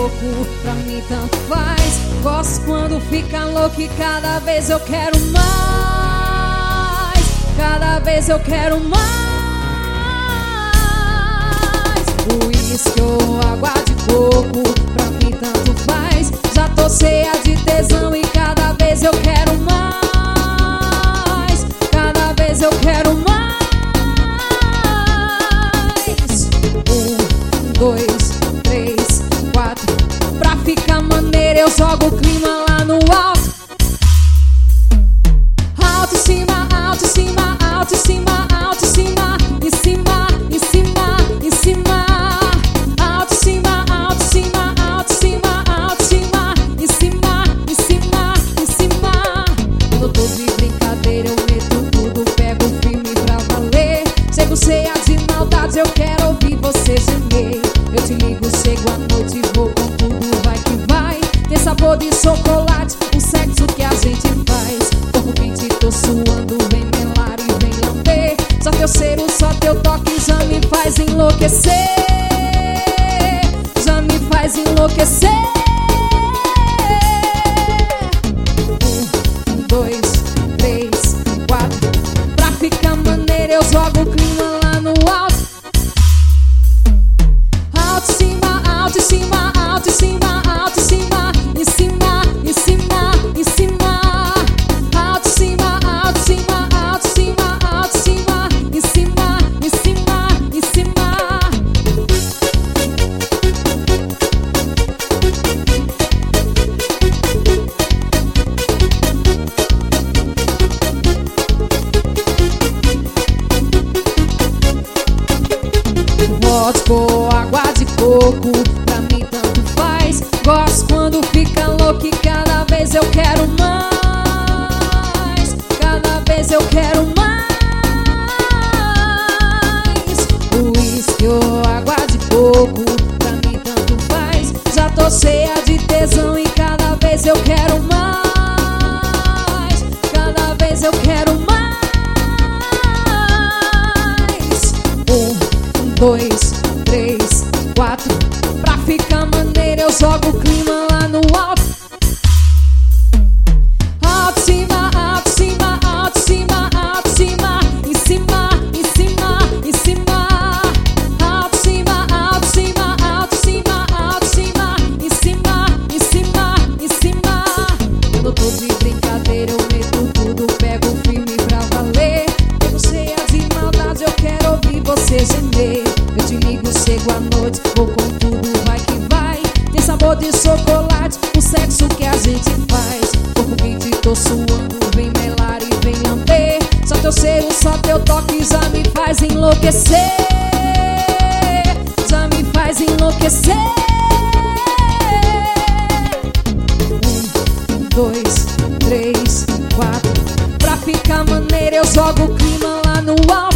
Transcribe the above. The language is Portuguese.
pouco, pra mim tanto faz. Gosto quando fica louco e cada vez eu quero mais. Cada vez eu quero mais. Uísque ou água de coco, pra mim tanto faz. Já tô cheia de tesão e cada vez eu quero mais. Cada vez eu quero mais. 1, 2, 3, 4. Pra ficar maneiro eu jogo o clima lá no alto. Alto, cima, alto, cima, alto, cima, alto, cima. Em cima, em cima, em cima. Alto, cima, alto, cima, alto, cima, alto, cima. Em cima, em cima, em cima. Quando eu tô de brincadeira eu meto tudo, pego firme pra valer. Chego cheia de maldade, eu quero ouvir você gemer. Eu te ligo, chego à noite e vou com tudo, vai que vai. Tem sabor de chocolate, o sexo que a gente faz. Corpo quente, tô suando, vem melar e vem lamber. Só teu cheiro, só teu toque já me faz enlouquecer. Já me faz enlouquecer. 1, 2, 3, 4. Pra ficar maneiro eu jogo o clima lá no alto. Alto, cima, alto, cima, alto, cima, alto, cima. Em cima, em cima, em cima. Alto, cima, alto, cima, alto, cima, alto, cima. Em cima, em cima, em cima. Vodka ou água de coco, pra mim tanto faz. Gosto quando fica louco e cada vez eu quero mais. Cada vez eu quero mais. Uísque ou água de coco, pra mim tanto faz. Já tô cheia de tesão e cada vez eu quero mais. Cada vez eu quero mais. 1, 2, 3, 4. Pra ficar maneiro eu jogo o clima lá no alto. Alto, cima, alto, cima, alto, cima, alto, cima. Em cima, em cima, em cima. Alto, cima, alto, cima, alto, cima, alto, cima. Em cima, em cima, em cima. Quando eu tô de brincadeira eu meto tudo, pego firme pra valer. Eu cheia de maldade, eu quero ouvir você gemer. Eu te ligo, chego à noite, vou com tudo, vai que vai. Tem sabor de chocolate, o sexo que a gente faz. Corpo quente, tô suando, vem melar e vem lamber. Só teu cheiro, só teu toque já me faz enlouquecer. Já me faz enlouquecer. 1, 2, 3, 4. Pra ficar maneiro eu jogo o clima lá no alto.